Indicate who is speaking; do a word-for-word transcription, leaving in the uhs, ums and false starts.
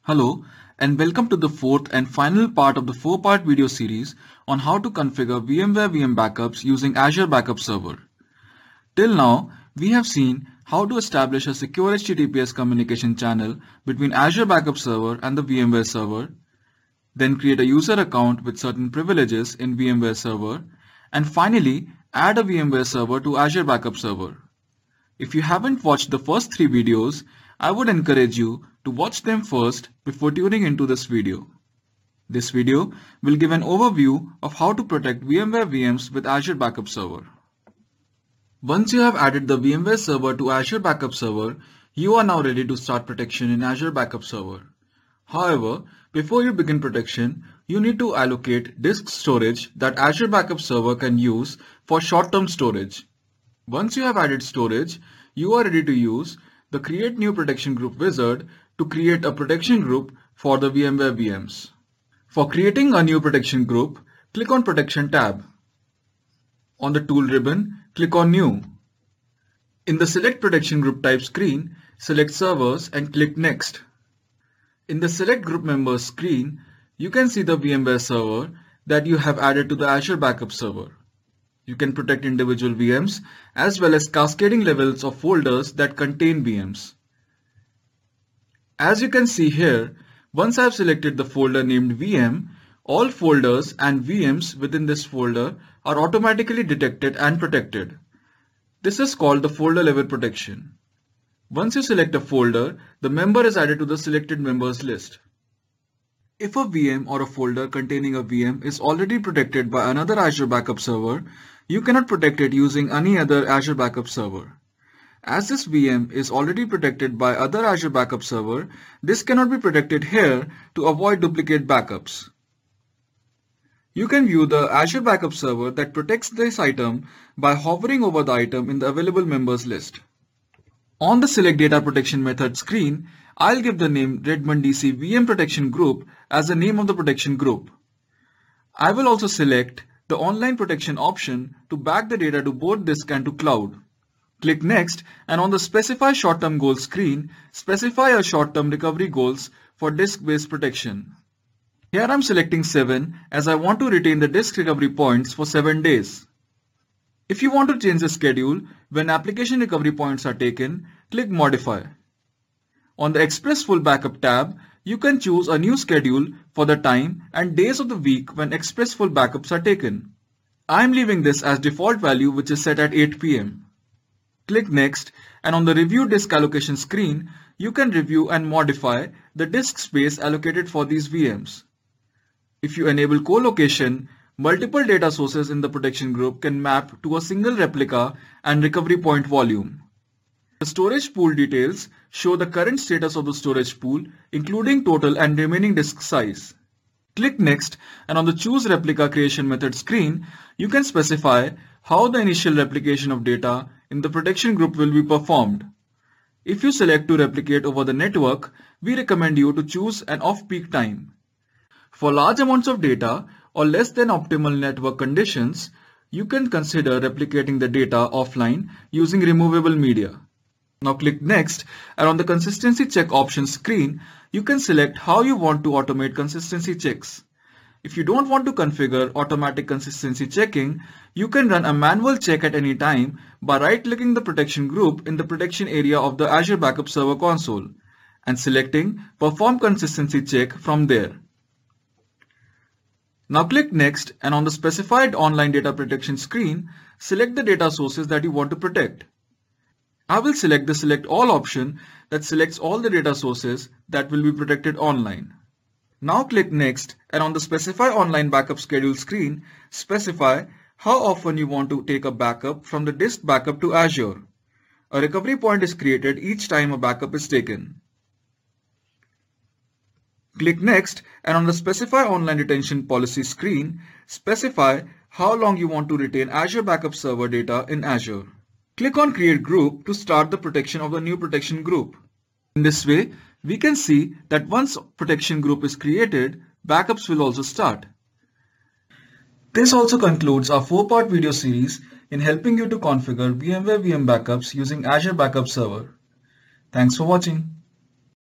Speaker 1: Hello and welcome to the fourth and final part of the four-part video series on how to configure VMware V M backups using Azure Backup Server. Till now, we have seen how to establish a secure H T T P S communication channel between Azure Backup Server and the VMware server, then create a user account with certain privileges in VMware server, and finally add a VMware server to Azure Backup Server. If you haven't watched the first three videos, I would encourage you to watch them first before tuning into this video. This video will give an overview of how to protect VMware V Ms with Azure Backup Server. Once you have added the VMware server to Azure Backup Server, you are now ready to start protection in Azure Backup Server. However, before you begin protection, you need to allocate disk storage that Azure Backup Server can use for short-term storage. Once you have added storage, you are ready to use the Create New Protection Group wizard to create a protection group for the VMware V Ms. For creating a new protection group, click on Protection tab. On the tool ribbon, click on New. In the Select Protection Group Type screen, select Servers and click Next. In the Select Group Members screen, you can see the VMware server that you have added to the Azure Backup Server. You can protect individual V Ms as well as cascading levels of folders that contain V Ms. As you can see here, once I have selected the folder named V M, all folders and V Ms within this folder are automatically detected and protected. This is called the folder level protection. Once you select a folder, the member is added to the selected members list. If a V M or a folder containing a V M is already protected by another Azure Backup Server, you cannot protect it using any other Azure Backup Server. As this V M is already protected by other Azure Backup Server, this cannot be protected here to avoid duplicate backups. You can view the Azure Backup Server that protects this item by hovering over the item in the available members list. On the Select Data Protection Method screen, I'll give the name Redmond D C V M Protection Group as the name of the protection group. I will also select the Online Protection option to back the data to both disk and to cloud. Click Next, and on the Specify Short-Term Goals screen, specify a short-term recovery goals for disk-based protection. Here I'm selecting seven as I want to retain the disk recovery points for seven days. If you want to change the schedule when application recovery points are taken, click Modify. On the Express Full Backup tab, you can choose a new schedule for the time and days of the week when Express Full Backups are taken. I am leaving this as default value, which is set at eight P M Click Next, and on the Review Disk Allocation screen, you can review and modify the disk space allocated for these V Ms. If you enable co-location, multiple data sources in the protection group can map to a single replica and recovery point volume. The storage pool details show the current status of the storage pool, including total and remaining disk size. Click Next, and on the Choose Replica Creation Method screen, you can specify how the initial replication of data in the protection group will be performed. If you select to replicate over the network, we recommend you to choose an off-peak time. For large amounts of data or less than optimal network conditions, you can consider replicating the data offline using removable media. Now click Next, and on the Consistency Check options screen, you can select how you want to automate consistency checks. If you don't want to configure automatic consistency checking, you can run a manual check at any time by right-clicking the protection group in the protection area of the Azure Backup Server console and selecting Perform Consistency Check from there. Now click Next, and on the specified online data protection screen, select the data sources that you want to protect. I will select the Select All option that selects all the data sources that will be protected online. Now click Next, and on the Specify Online Backup Schedule screen, specify how often you want to take a backup from the disk backup to Azure. A recovery point is created each time a backup is taken. Click Next, and on the Specify Online Retention Policy screen, specify how long you want to retain Azure Backup Server data in Azure. Click on Create Group to start the protection of the new protection group. In this way, we can see that once protection group is created, backups will also start. This also concludes our four-part video series in helping you to configure VMware V M backups using Azure Backup Server. Thanks for watching.